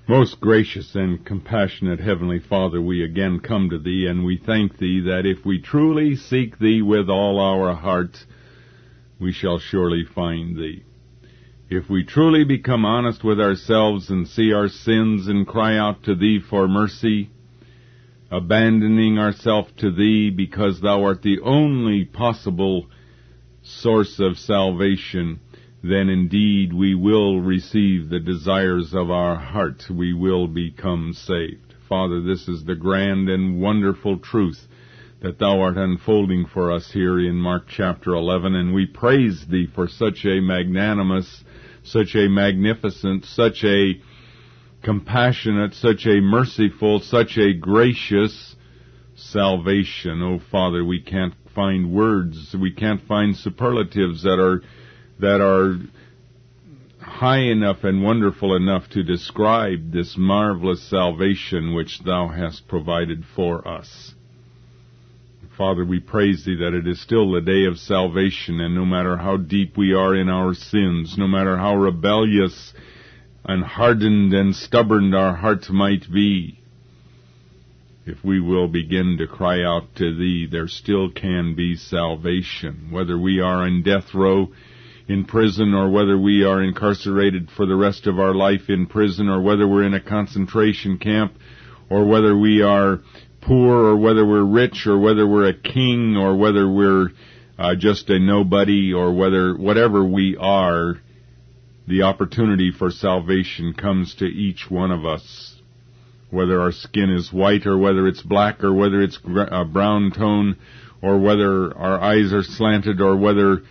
Most gracious and compassionate Heavenly Father, we again come to Thee, and we thank Thee that if we truly seek Thee with all our heart, we shall surely find Thee. If we truly become honest with ourselves and see our sins and cry out to Thee for mercy, abandoning ourselves to Thee because Thou art the only possible source of salvation, then indeed we will receive the desires of our heart. We will become saved. Father, this is the grand and wonderful truth that Thou art unfolding for us here in Mark chapter 11, and we praise Thee for such a magnanimous, such a magnificent, such a compassionate, such a merciful, such a gracious salvation. Oh, Father, we can't find words, we can't find superlatives that are high enough and wonderful enough to describe this marvelous salvation which Thou hast provided for us. Father, we praise Thee that it is still the day of salvation, and no matter how deep we are in our sins, no matter how rebellious and hardened and stubborn our hearts might be, if we will begin to cry out to Thee, there still can be salvation. Whether we are in death row, in prison, or whether we are incarcerated for the rest of our life in prison, or whether we're in a concentration camp, or whether we are poor, or whether we're rich, or whether we're a king, or whether we're just a nobody, or whatever we are, the opportunity for salvation comes to each one of us. Whether our skin is white, or whether it's black, or whether it's a brown tone, or whether our eyes are slanted, or whether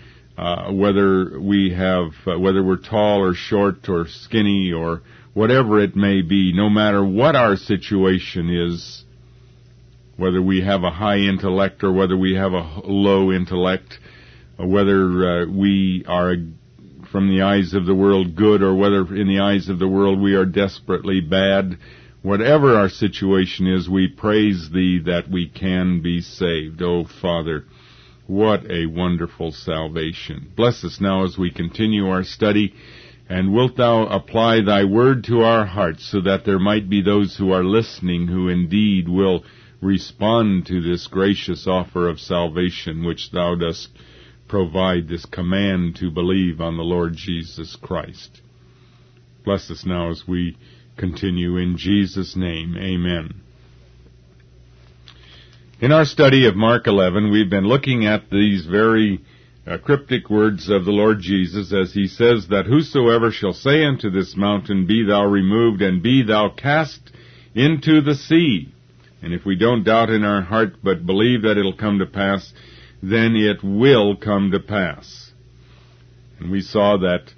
we're tall or short or skinny or whatever it may be, no matter what our situation is, whether we have a high intellect or whether we have a low intellect, whether we are, from the eyes of the world, good, or whether in the eyes of the world we are desperately bad, whatever our situation is, we praise Thee that we can be saved. Oh, Father, what a wonderful salvation. Bless us now as we continue our study, and wilt Thou apply Thy word to our hearts so that there might be those who are listening who indeed will respond to this gracious offer of salvation which Thou dost provide, this command to believe on the Lord Jesus Christ. Bless us now as we continue in Jesus' name. Amen. In our study of Mark 11, we've been looking at these very cryptic words of the Lord Jesus as He says that whosoever shall say unto this mountain, be thou removed, and be thou cast into the sea. And if we don't doubt in our heart but believe that it'll come to pass, then it will come to pass. And we saw that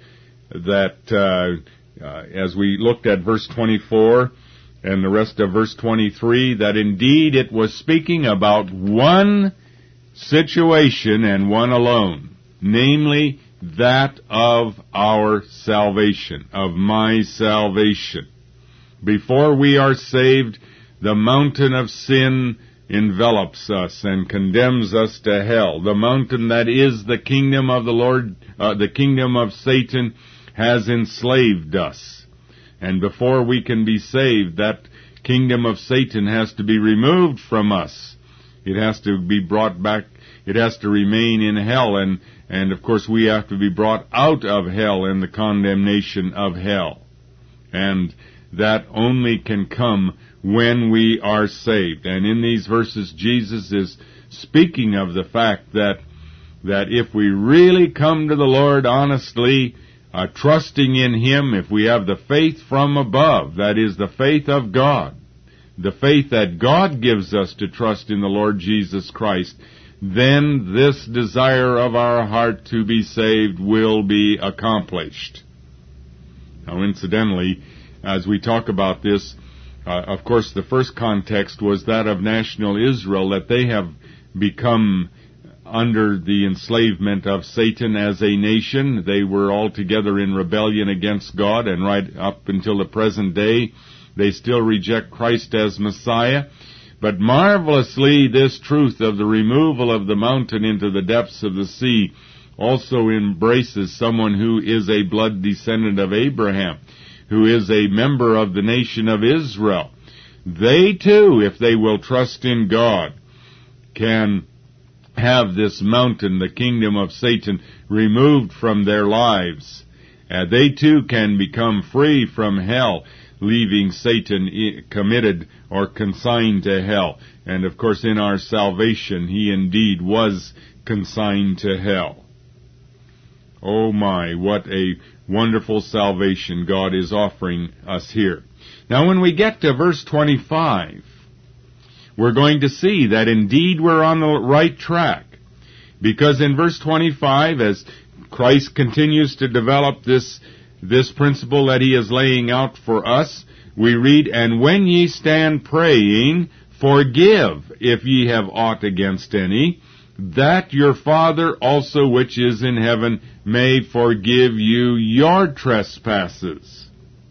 as we looked at verse 24, and the rest of verse 23, that indeed it was speaking about one situation and one alone, namely that of our salvation, of my salvation. Before we are saved, the mountain of sin envelops us and condemns us to hell. The mountain that is the kingdom of the Lord, the kingdom of Satan, has enslaved us. And before we can be saved, that kingdom of Satan has to be removed from us. It has to be brought back. It has to remain in hell. And of course, we have to be brought out of hell and the condemnation of hell. And that only can come when we are saved. And in these verses, Jesus is speaking of the fact that if we really come to the Lord honestly, trusting in Him, if we have the faith from above, that is the faith of God, the faith that God gives us to trust in the Lord Jesus Christ, then this desire of our heart to be saved will be accomplished. Now, incidentally, as we talk about this, of course, the first context was that of national Israel, that they have become under the enslavement of Satan as a nation. They were altogether in rebellion against God, and right up until the present day, they still reject Christ as Messiah. But marvelously, this truth of the removal of the mountain into the depths of the sea also embraces someone who is a blood descendant of Abraham, who is a member of the nation of Israel. They too, if they will trust in God, can have this mountain, the kingdom of Satan, removed from their lives. They too can become free from hell, leaving Satan committed or consigned to hell. And of course, in our salvation, he indeed was consigned to hell. Oh my, what a wonderful salvation God is offering us here. Now when we get to verse 25, we're going to see that indeed we're on the right track. Because in verse 25, as Christ continues to develop this principle that he is laying out for us, we read, "And when ye stand praying, forgive if ye have aught against any, that your Father also which is in heaven may forgive you your trespasses."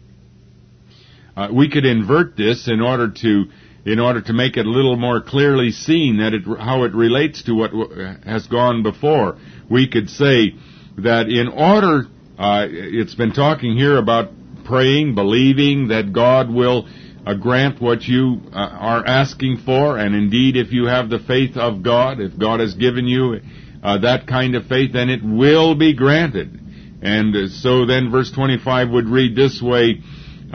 We could invert this in order to make it a little more clearly seen how it relates to what has gone before. We could say that in order, it's been talking here about praying, believing that God will grant what you are asking for, and indeed if you have the faith of God, if God has given you that kind of faith, then it will be granted. And so then verse 25 would read this way,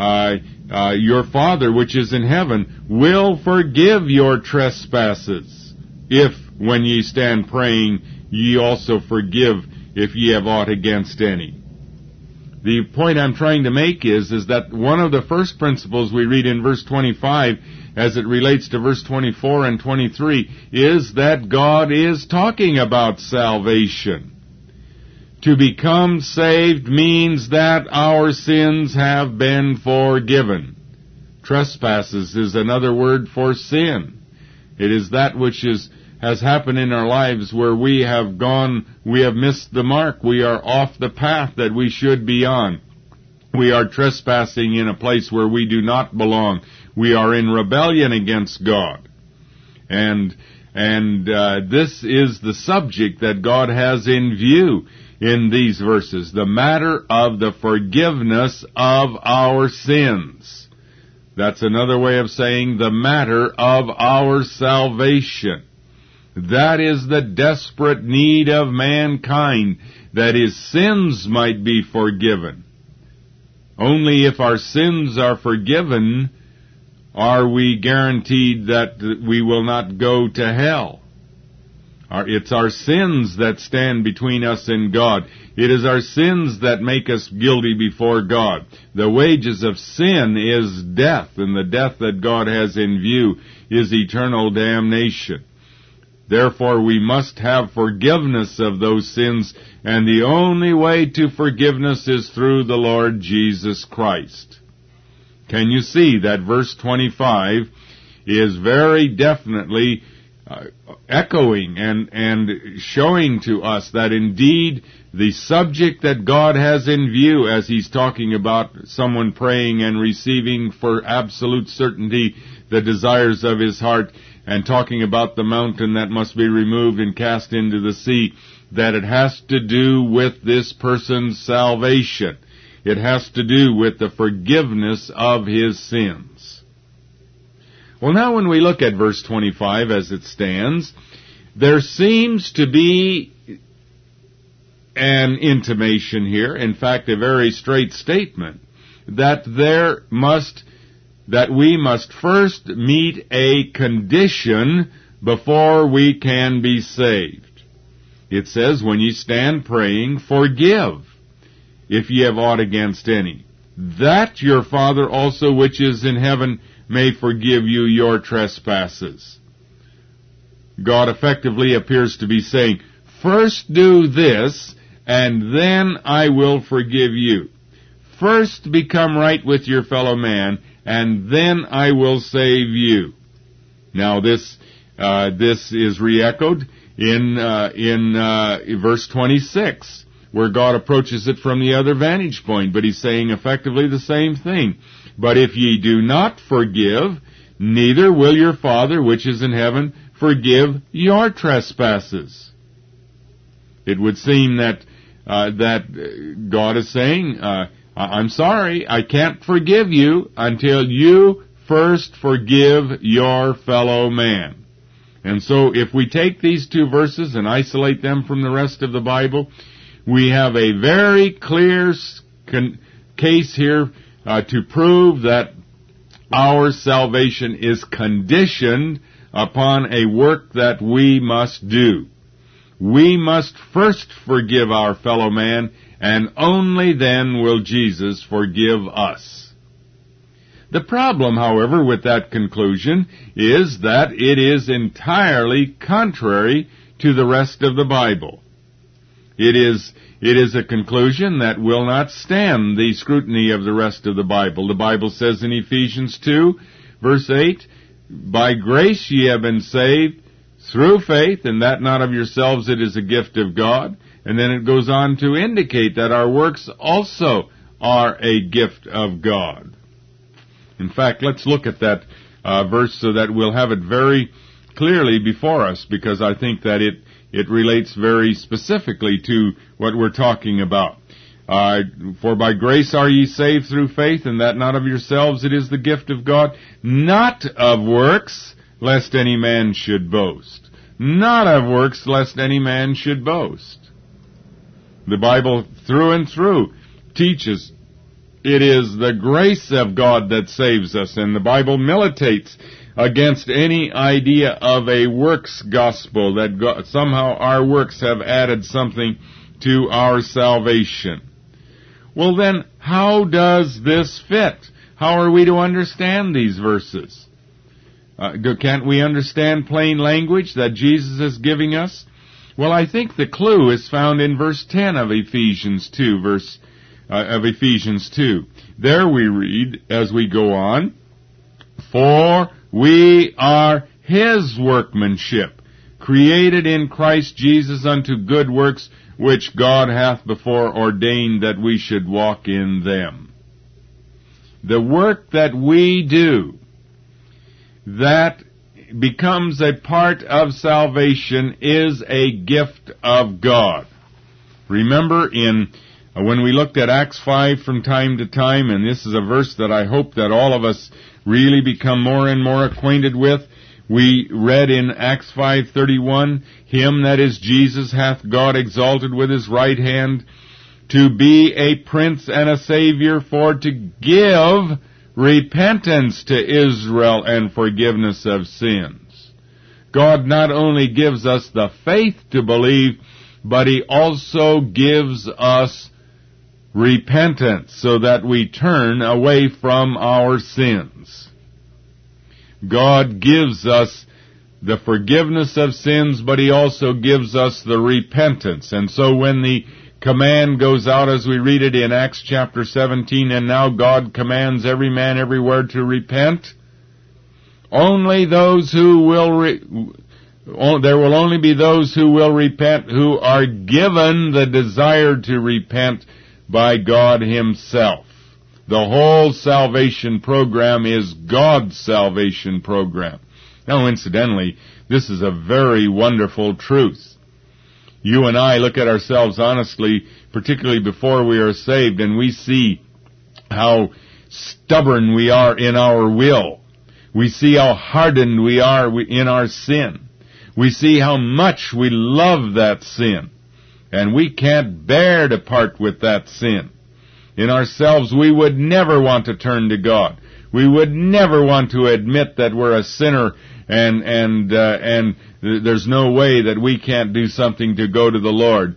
your Father which is in heaven will forgive your trespasses, if when ye stand praying ye also forgive if ye have aught against any. The point I'm trying to make is that one of the first principles we read in verse 25 as it relates to verse 24 and 23 is that God is talking about salvation. To become saved means that our sins have been forgiven. Trespasses is another word for sin. It is that which has happened in our lives where we have missed the mark. We are off the path that we should be on. We are trespassing in a place where we do not belong. We are in rebellion against God. And this is the subject that God has in view in these verses, the matter of the forgiveness of our sins. That's another way of saying the matter of our salvation. That is the desperate need of mankind, that his sins might be forgiven. Only if our sins are forgiven are we guaranteed that we will not go to hell. It's our sins that stand between us and God. It is our sins that make us guilty before God. The wages of sin is death, and the death that God has in view is eternal damnation. Therefore, we must have forgiveness of those sins, and the only way to forgiveness is through the Lord Jesus Christ. Can you see that verse 25 is very definitely echoing and showing to us that indeed the subject that God has in view as he's talking about someone praying and receiving for absolute certainty the desires of his heart, and talking about the mountain that must be removed and cast into the sea, that it has to do with this person's salvation. It has to do with the forgiveness of his sins. Well, now when we look at verse 25 as it stands, there seems to be an intimation here, in fact a very straight statement, that we must first meet a condition before we can be saved. It says, when ye stand praying, forgive, if ye have aught against any, that your Father also which is in heaven may forgive you your trespasses. God effectively appears to be saying, first do this, and then I will forgive you. First become right with your fellow man, and then I will save you. Now this is re-echoed in verse 26, where God approaches it from the other vantage point, but he's saying effectively the same thing. But if ye do not forgive, neither will your Father which is in heaven forgive your trespasses. It would seem that God is saying, I'm sorry, I can't forgive you until you first forgive your fellow man. And so if we take these two verses and isolate them from the rest of the Bible, we have a very clear case here to prove that our salvation is conditioned upon a work that we must do. We must first forgive our fellow man, and only then will Jesus forgive us. The problem, however, with that conclusion is that it is entirely contrary to the rest of the Bible. It is a conclusion that will not stand the scrutiny of the rest of the Bible. The Bible says in Ephesians 2, verse 8, "By grace ye have been saved through faith, and that not of yourselves, it is a gift of God." And then it goes on to indicate that our works also are a gift of God. In fact, let's look at that verse so that we'll have it very clearly before us, because I think that it relates very specifically to what we're talking about. "For by grace are ye saved through faith, and that not of yourselves, it is the gift of God, not of works, lest any man should boast." Not of works, lest any man should boast. The Bible, through and through, teaches it is the grace of God that saves us, and the Bible militates against any idea of a works gospel, that somehow our works have added something to our salvation. Well then, how does this fit? How are we to understand these verses? Can't we understand plain language that Jesus is giving us? Well, I think the clue is found in verse 10 of Ephesians 2, There we read, as we go on, "For we are His workmanship, created in Christ Jesus unto good works, which God hath before ordained that we should walk in them." The work that we do, that becomes a part of salvation, is a gift of God. Remember when we looked at Acts 5 from time to time, and this is a verse that I hope that all of us really become more and more acquainted with, we read in Acts 5:31, "Him, that is Jesus, hath God exalted with His right hand, to be a prince and a savior, for to give repentance to Israel and forgiveness of sins." God not only gives us the faith to believe, but He also gives us repentance so that we turn away from our sins. God gives us the forgiveness of sins, but He also gives us the repentance. And so when the command goes out, as we read it in Acts chapter 17, "And now God commands every man everywhere to repent," only those who will there will only be those who will repent who are given the desire to repent by God Himself. The whole salvation program is God's salvation program. Now, incidentally, this is a very wonderful truth. You and I look at ourselves honestly, particularly before we are saved, and we see how stubborn we are in our will. We see how hardened we are in our sin. We see how much we love that sin, and we can't bear to part with that sin. In ourselves, we would never want to turn to God. We would never want to admit that we're a sinner, and there's no way that we can't do something to go to the Lord.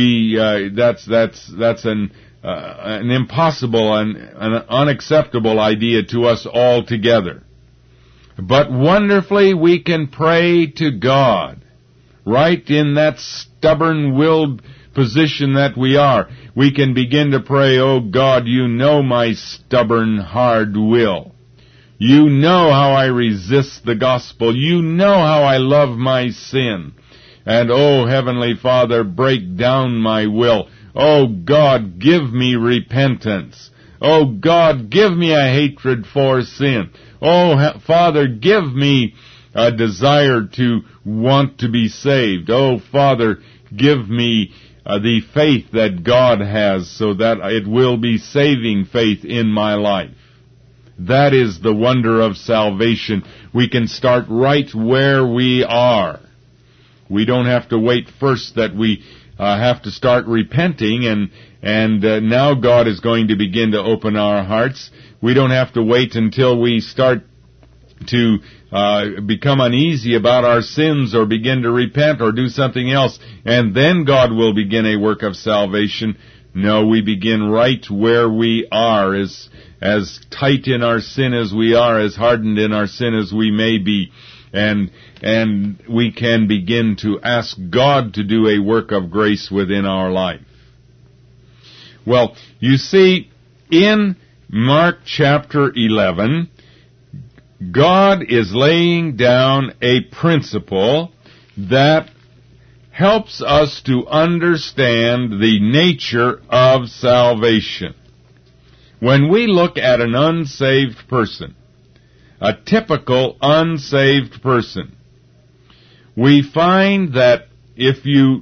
That's an impossible and an unacceptable idea to us altogether. But wonderfully, we can pray to God, right in that stubborn-willed position that we are. We can begin to pray, "Oh God, you know my stubborn, hard will. You know how I resist the gospel. You know how I love my sin. And oh, Heavenly Father, break down my will. Oh God, give me repentance. Oh God, give me a hatred for sin. Oh Father, give me a desire to want to be saved. Oh Father, give me the faith that God has, so that it will be saving faith in my life. That is the wonder of salvation. We can start right where we are. We don't have to wait first that we have to start repenting, and now God is going to begin to open our hearts. We don't have to wait until we start to become uneasy about our sins or begin to repent or do something else, and then God will begin a work of salvation. No, we begin right where we are, as tight in our sin as we are, as hardened in our sin as we may be, and we can begin to ask God to do a work of grace within our life. Well, you see, in Mark chapter 11, God is laying down a principle that helps us to understand the nature of salvation. When we look at an unsaved person, a typical unsaved person, we find that if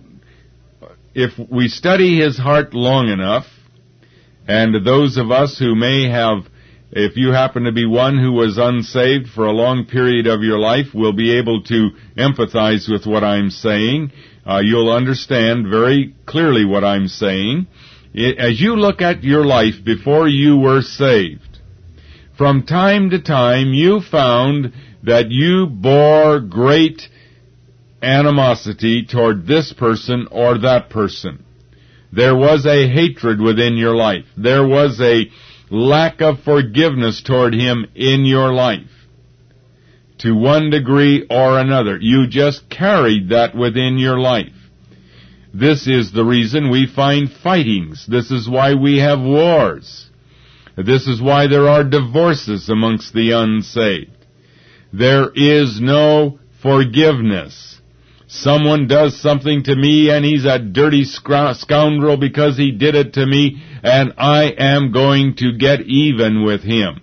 we study his heart long enough, and those of us who may have, if you happen to be one who was unsaved for a long period of your life, will be able to empathize with what I'm saying. You'll understand very clearly what I'm saying. As you look at your life before you were saved, from time to time you found that you bore great animosity toward this person or that person. There was a hatred within your life. There was a lack of forgiveness toward him in your life. To one degree or another, you just carried that within your life. This is the reason we find fightings. This is why we have wars. This is why there are divorces amongst the unsaved. There is no forgiveness. Someone does something to me and he's a dirty scoundrel because he did it to me, and I am going to get even with him.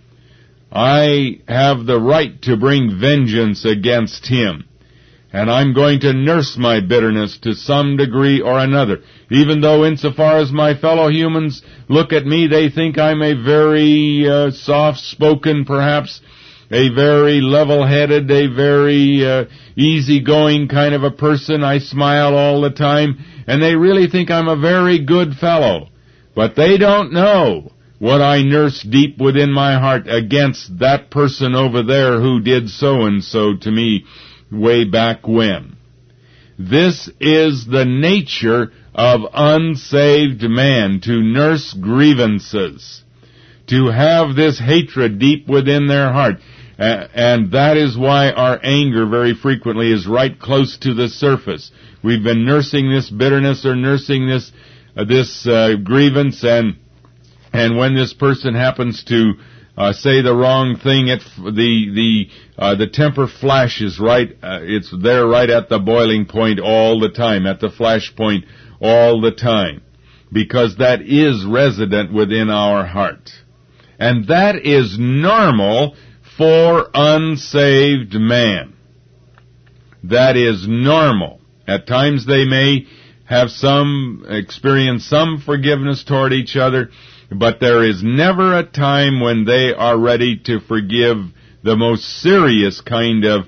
I have the right to bring vengeance against him, and I'm going to nurse my bitterness to some degree or another. Even though insofar as my fellow humans look at me, they think I'm a very soft-spoken, perhaps a very level-headed, a very easygoing kind of a person. I smile all the time, and they really think I'm a very good fellow. But they don't know what I nurse deep within my heart against that person over there who did so-and-so to me way back when. This is the nature of unsaved man, to nurse grievances, to have this hatred deep within their heart. And that is why our anger very frequently is right close to the surface. We've been nursing this bitterness or nursing this grievance, and when this person happens to say the wrong thing, the temper flashes right. It's there right at the boiling point all the time, at the flash point all the time, because that is resident within our heart, and that is normal for unsaved man. That is normal. At times they may have experience some forgiveness toward each other, but there is never a time when they are ready to forgive the most serious kind of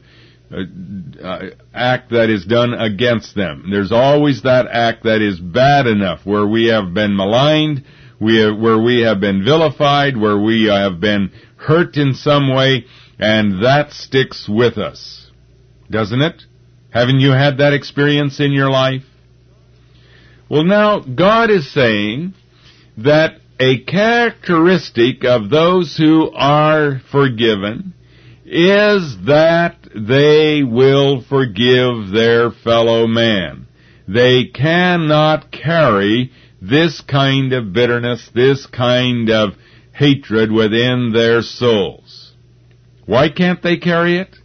act that is done against them. There's always that act that is bad enough, where we have been maligned, where we have been vilified, where we have been hurt in some way, and that sticks with us. Doesn't it? Haven't you had that experience in your life? Well, now, God is saying that a characteristic of those who are forgiven is that they will forgive their fellow man. They cannot carry this kind of bitterness, this kind of hatred within their souls. Why can't they carry it?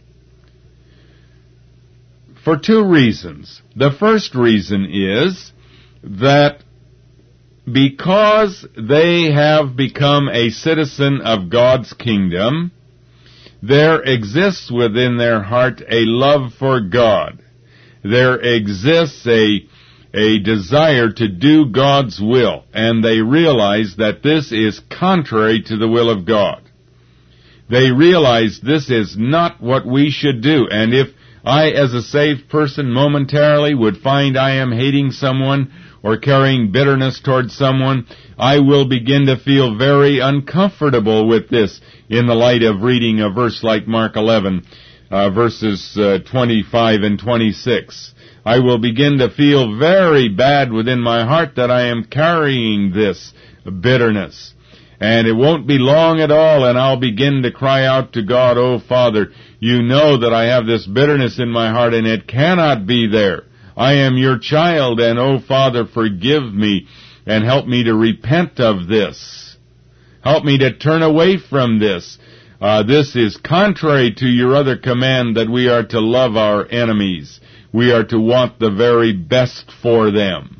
For two reasons. The first reason is that because they have become a citizen of God's kingdom, there exists within their heart a love for God. There exists a a desire to do God's will, and they realize that this is contrary to the will of God. They realize this is not what we should do, and if I, as a saved person, momentarily would find I am hating someone or carrying bitterness towards someone, I will begin to feel very uncomfortable with this in the light of reading a verse like Mark 11, verses 25 and 26. I will begin to feel very bad within my heart that I am carrying this bitterness. And it won't be long at all, and I'll begin to cry out to God, "Oh, Father, you know that I have this bitterness in my heart, and it cannot be there. I am your child, and oh, Father, forgive me, and help me to repent of this. Help me to turn away from this. This is contrary to your other command that we are to love our enemies. We are to want the very best for them."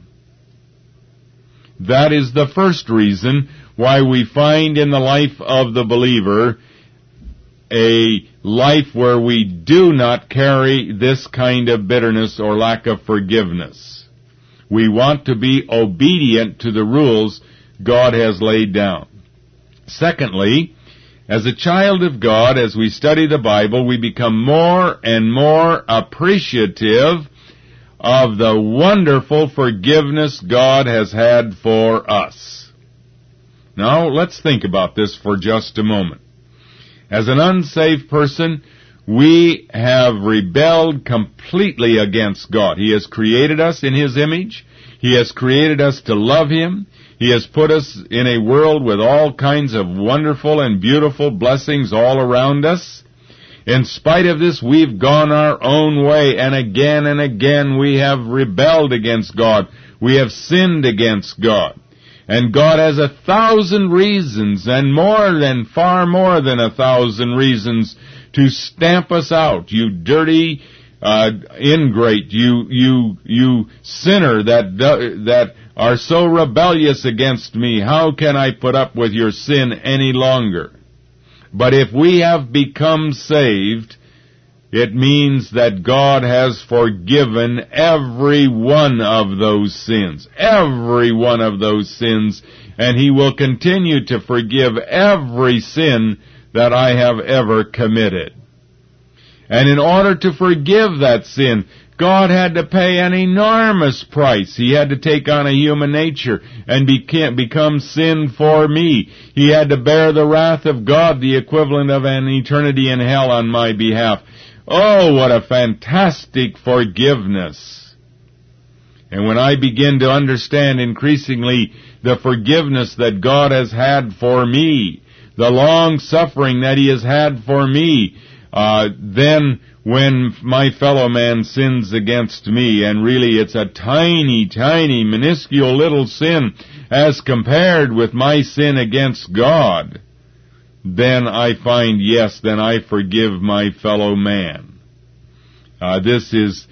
That is the first reason why we find in the life of the believer a life where we do not carry this kind of bitterness or lack of forgiveness. We want to be obedient to the rules God has laid down. Secondly, as a child of God, as we study the Bible, we become more and more appreciative of the wonderful forgiveness God has had for us. Now, let's think about this for just a moment. As an unsaved person, we have rebelled completely against God. He has created us in His image. He has created us to love Him. He has put us in a world with all kinds of wonderful and beautiful blessings all around us. In spite of this, we've gone our own way, and again we have rebelled against God. We have sinned against God. And God has 1,000 reasons, and far more than 1,000 reasons, to stamp us out. You dirty ingrate, you sinner that are so rebellious against me. How can I put up with your sin any longer? But if we have become saved, it means that God has forgiven every one of those sins. Every one of those sins. And He will continue to forgive every sin that I have ever committed. And in order to forgive that sin, God had to pay an enormous price. He had to take on a human nature and become sin for me. He had to bear the wrath of God, the equivalent of an eternity in hell on my behalf. Oh, what a fantastic forgiveness. And when I begin to understand increasingly the forgiveness that God has had for me, the long suffering that He has had for me, then when my fellow man sins against me, and really it's a tiny, minuscule little sin as compared with my sin against God, then I find, then I forgive my fellow man. This is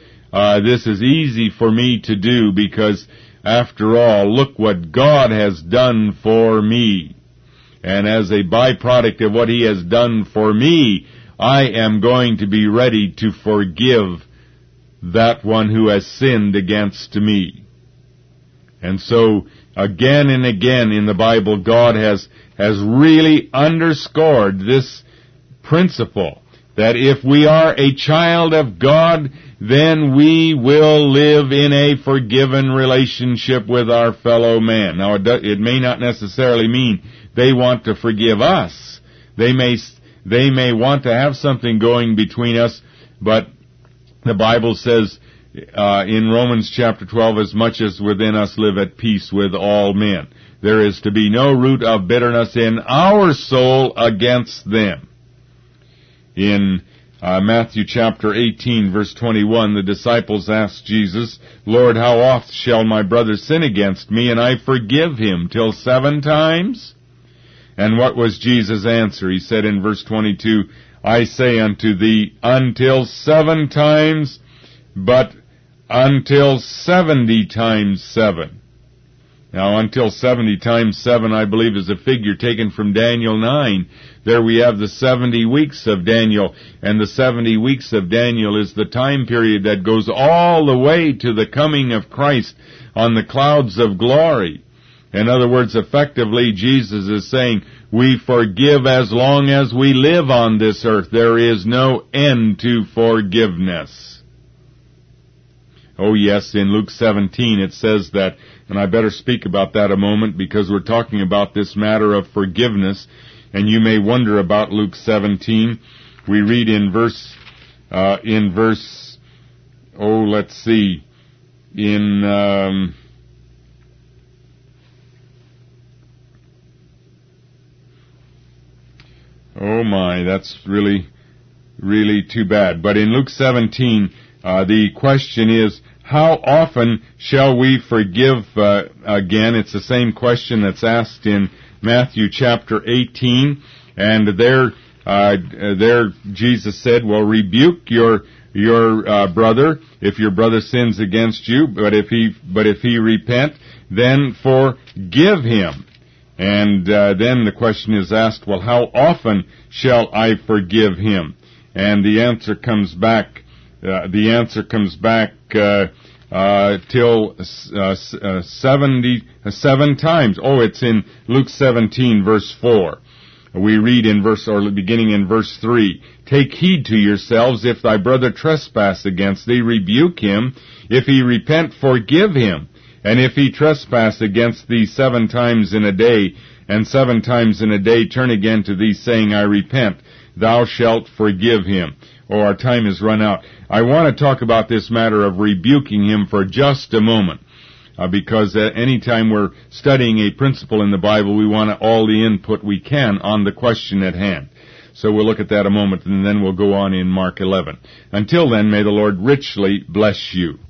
easy for me to do because, after all, look what God has done for me. And as a byproduct of what He has done for me, I am going to be ready to forgive that one who has sinned against me. And so, again and again in the Bible, God has really underscored this principle, that if we are a child of God, then we will live in a forgiven relationship with our fellow man. Now, it may not necessarily mean they want to forgive us. They may want to have something going between us, but the Bible says in Romans chapter 12, as much as within us live at peace with all men. There is to be no root of bitterness in our soul against them. In Matthew chapter 18, verse 21, the disciples asked Jesus, "Lord, how oft shall my brother sin against me, and I forgive him? Till 7 times? And what was Jesus' answer? He said in verse 22, "I say unto thee, until 7 times, but until 70 times 7. Now, until 70 times 7, I believe, is a figure taken from Daniel 9. There we have the 70 weeks of Daniel, and the 70 weeks of Daniel is the time period that goes all the way to the coming of Christ on the clouds of glory. In other words, effectively, Jesus is saying, we forgive as long as we live on this earth. There is no end to forgiveness. Oh yes, in Luke 17 it says that, and I better speak about that a moment because we're talking about this matter of forgiveness, and you may wonder about Luke 17. We read in verse, oh my, that's really too bad. But in Luke 17, the question is, how often shall we forgive again? It's the same question that's asked in Matthew chapter 18, and there Jesus said, well, rebuke your brother if your brother sins against you, but if he repent, then forgive him. And then the question is asked, well, how often shall I forgive him? And the answer comes back. Till 77 times. Oh, it's in Luke 17, verse 4. We read beginning in verse 3. Take heed to yourselves, if thy brother trespass against thee, rebuke him. If he repent, forgive him. And if he trespass against thee 7 times in a day, and 7 times in a day turn again to thee, saying, I repent, thou shalt forgive him. Oh, our time has run out. I want to talk about this matter of rebuking him for just a moment, because any time we're studying a principle in the Bible, we want all the input we can on the question at hand. So we'll look at that a moment, and then we'll go on in Mark 11. Until then, may the Lord richly bless you.